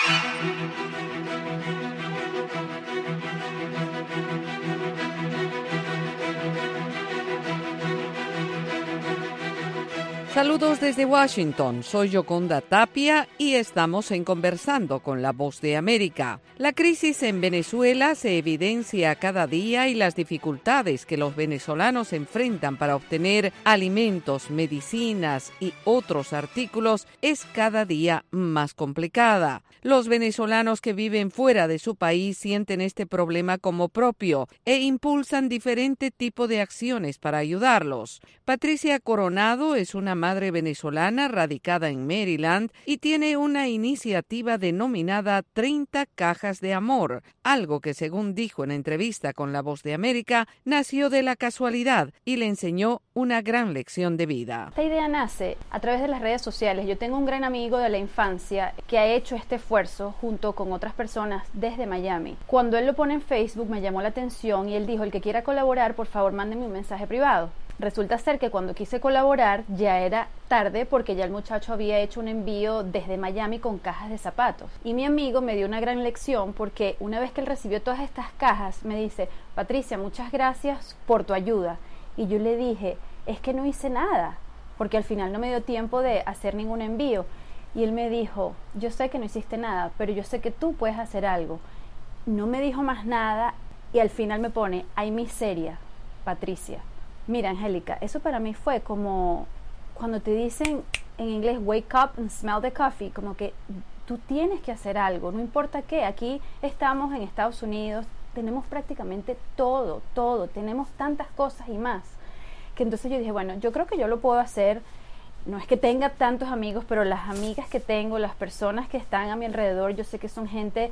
Saludos desde Washington, soy Yoconda Tapia y estamos en Conversando con la Voz de América. La crisis en Venezuela se evidencia cada día y las dificultades que los venezolanos enfrentan para obtener alimentos, medicinas y otros artículos es cada día más complicada. Los venezolanos que viven fuera de su país sienten este problema como propio e impulsan diferente tipo de acciones para ayudarlos. Patricia Coronado es una madre venezolana radicada en Maryland y tiene una iniciativa denominada 30 Cajas de Amor, algo que, según dijo en entrevista con La Voz de América, nació de la casualidad y le enseñó una gran lección de vida. Esta idea nace a través de las redes sociales. Yo tengo un gran amigo de la infancia que ha hecho este esfuerzo junto con otras personas desde Miami. Cuando él lo pone en Facebook me llamó la atención y él dijo: el que quiera colaborar, por favor, mándeme un mensaje privado. Resulta ser que cuando quise colaborar ya era tarde porque ya el muchacho había hecho un envío desde Miami con cajas de zapatos. Y mi amigo me dio una gran lección porque una vez que él recibió todas estas cajas me dice: Patricia, muchas gracias por tu ayuda. Y yo le dije: es que no hice nada porque al final no me dio tiempo de hacer ningún envío. Y él me dijo: yo sé que no hiciste nada, pero yo sé que tú puedes hacer algo. No me dijo más nada y al final me pone: hay miseria, Patricia. Mira, Angélica, eso para mí fue como cuando te dicen en inglés wake up and smell the coffee, como que tú tienes que hacer algo, no importa qué. Aquí estamos en Estados Unidos, tenemos prácticamente todo, tenemos tantas cosas y más, que entonces yo dije, bueno, yo creo que yo lo puedo hacer. No es que tenga tantos amigos, pero las amigas que tengo, las personas que están a mi alrededor, yo sé que son gente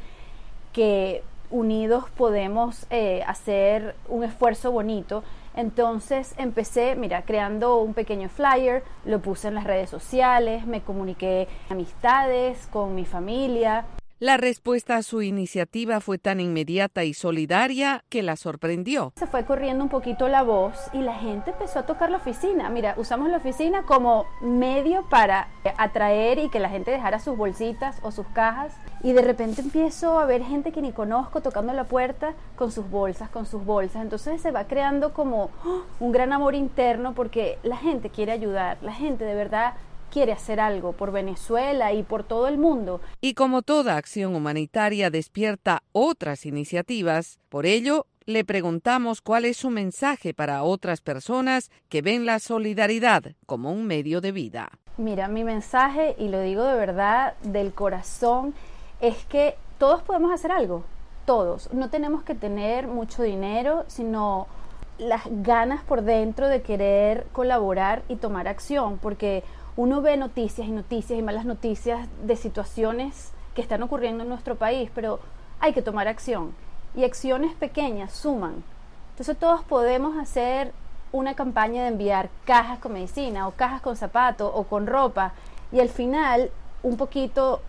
que unidos podemos hacer un esfuerzo bonito. Entonces empecé, creando un pequeño flyer, lo puse en las redes sociales, me comuniqué con amistades, con mi familia. La respuesta a su iniciativa fue tan inmediata y solidaria que la sorprendió. Se fue corriendo un poquito la voz y la gente empezó a tocar la oficina. Mira, usamos la oficina como medio para atraer y que la gente dejara sus bolsitas o sus cajas. Y de repente empiezo a ver gente que ni conozco tocando la puerta con sus bolsas. Entonces se va creando como un gran amor interno porque la gente quiere ayudar, la gente de verdad quiere hacer algo por Venezuela y por todo el mundo. Y como toda acción humanitaria despierta otras iniciativas, por ello le preguntamos cuál es su mensaje para otras personas que ven la solidaridad como un medio de vida. Mira, mi mensaje, y lo digo de verdad, del corazón, es que todos podemos hacer algo, todos. No tenemos que tener mucho dinero, sino las ganas por dentro de querer colaborar y tomar acción, porque uno ve noticias y malas noticias de situaciones que están ocurriendo en nuestro país, pero hay que tomar acción. Y acciones pequeñas suman. Entonces todos podemos hacer una campaña de enviar cajas con medicina o cajas con zapatos o con ropa. Y al final un poquito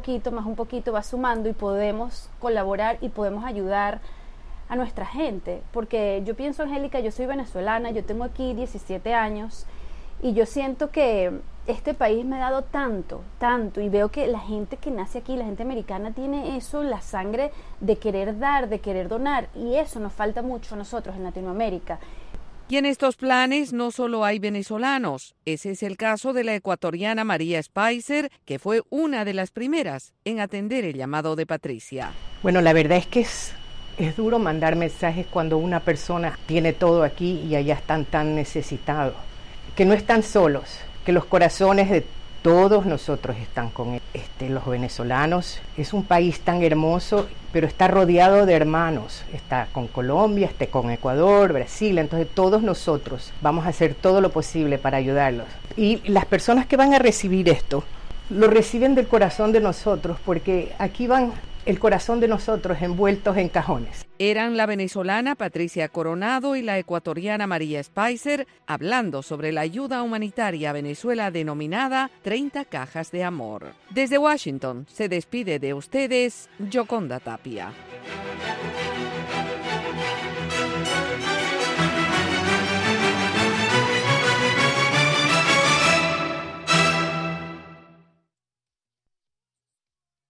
va sumando y podemos colaborar y podemos ayudar a nuestra gente. Porque yo pienso, Angélica, yo soy venezolana, yo tengo aquí 17 años y yo siento que este país me ha dado tanto, y veo que la gente que nace aquí, la gente americana, tiene eso, la sangre de querer dar, de querer donar, y eso nos falta mucho a nosotros en Latinoamérica. Y en estos planes no solo hay venezolanos. Ese es el caso de la ecuatoriana María Spicer, que fue una de las primeras en atender el llamado de Patricia. Bueno, la verdad es que es duro mandar mensajes cuando una persona tiene todo aquí y allá están tan necesitados, que no están solos, que los corazones de todos nosotros están con él. Los venezolanos, es un país tan hermoso, pero está rodeado de hermanos. Está con Colombia, está con Ecuador, Brasil, entonces todos nosotros vamos a hacer todo lo posible para ayudarlos. Y las personas que van a recibir esto, lo reciben del corazón de nosotros, porque aquí van el corazón de nosotros envueltos en cajones. Eran la venezolana Patricia Coronado y la ecuatoriana María Spicer hablando sobre la ayuda humanitaria a Venezuela denominada 30 Cajas de Amor. Desde Washington se despide de ustedes Yoconda Tapia.